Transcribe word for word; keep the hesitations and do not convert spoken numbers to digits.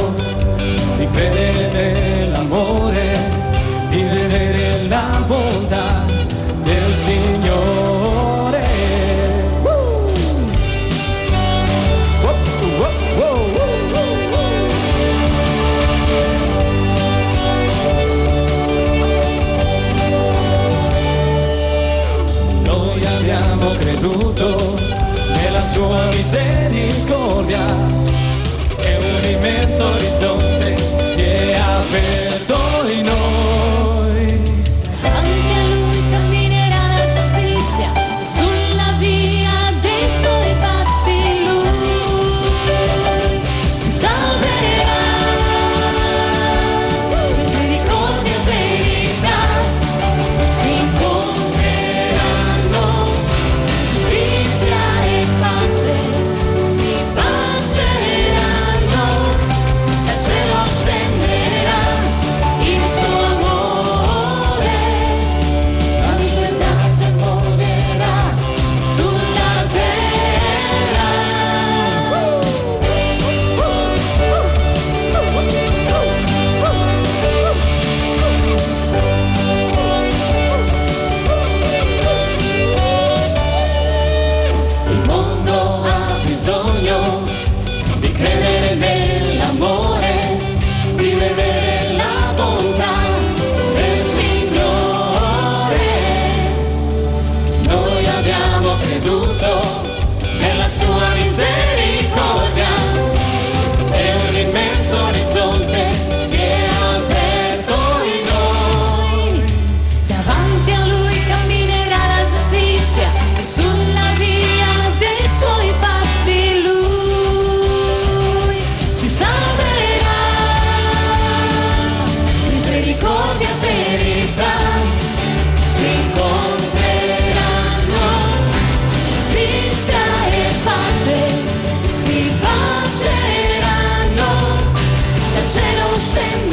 di credere nell'amore, di vedere la bontà del Signore. Woo! Whoa, whoa, whoa, whoa, whoa. Noi abbiamo creduto nella sua misericordia e un immenso orizzonte si è aperto in noi. Davanti a lui camminerà la giustizia, sulla via dei suoi passi lui ci salverà. Misericordia e verità si incontreranno, giustizia e pace si baceranno, dal cielo scenderà il suo amore, la libertà germolerà sulla terra. Il mondo ha bisogno di credere nell'amore, di vedere la bontà del Signore. Noi abbiamo creduto nella sua misericordia e un immenso orizzonte si è aperto in noi. Davanti a lui camminerà la giustizia e sulla via dei suoi passi lui ci salverà. Misericordia e verità si incontreranno, giustizia e pace si baceranno, dal cielo scenderà